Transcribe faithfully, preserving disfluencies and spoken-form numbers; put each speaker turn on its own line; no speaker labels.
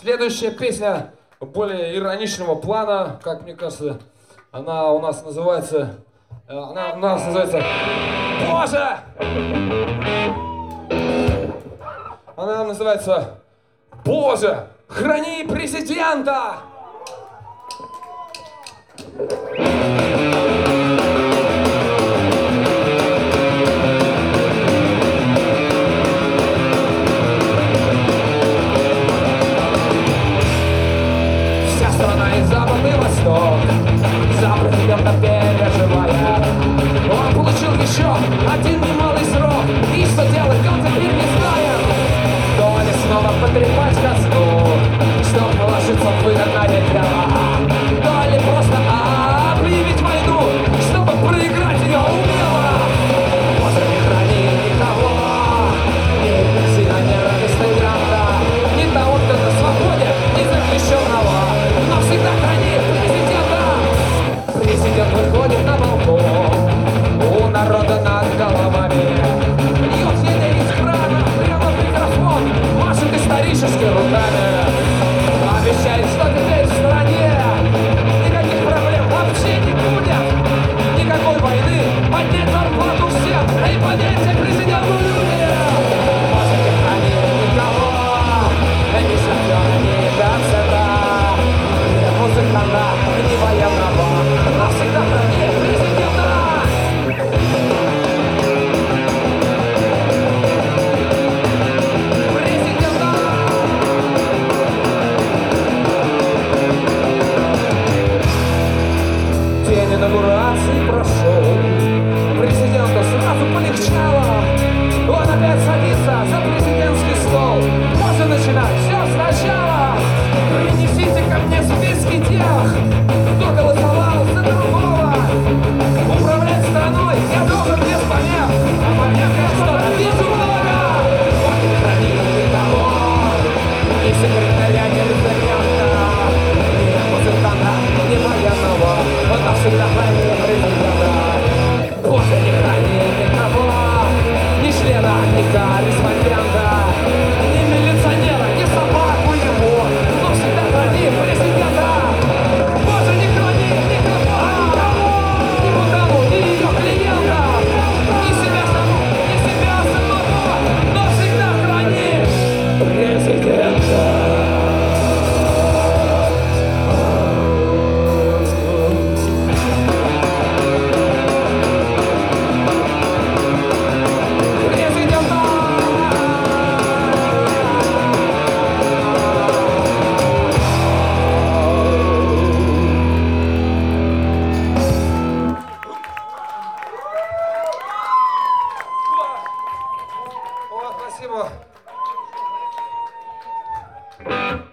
Следующая песня более ироничного плана, как мне кажется, она у нас называется, она у нас называется «Боже!». Она называется «Боже, храни президента!». За президента переживая, он получил еще один немалый срок. И что делать, он теперь не знает. То ли снова потрепать казну, чтоб положиться в выгодное дело, то ли просто объявить войну, чтобы проиграть ее умело. Боже, не храни никого, ни пенсионера, ни студента, ни того, кто на свободе, ни заключенного, но всегда храни президента. Президент выходит на балкон, у народа над головами льет еле из крана, прямо в микрофон, машет исторически руками, обещает, что теперь в стране никаких проблем вообще не будет, никакой войны, поднять зарплату всем, и поверьте президенту люди. Может, не храни никого, ни шофера, ни доцента, ни музыканта, ни военного, но всегда храни президента. Президента. День инаугурации прошел, президенту сразу полегчало. Он опять садится за президентский стол. Можно начинать все сначала. Принесите ко мне списки тех, кто голосовал за другого. Управлять страной я должен без помех, а помех я что-то вижу много. Он не хранит никого, ни секретаря, ни резидента, ни музыканта, ни военного, он навсегда хранит президента. Боже, не храни никого, ни члена, ни корреспондента, ни милиционера, ни собаку его, но всегда храни президента. Боже, не храни никого, ни Будану, ни ее клиента, ни себя саму, ни себя самого, но всегда храни президента. О, спасибо.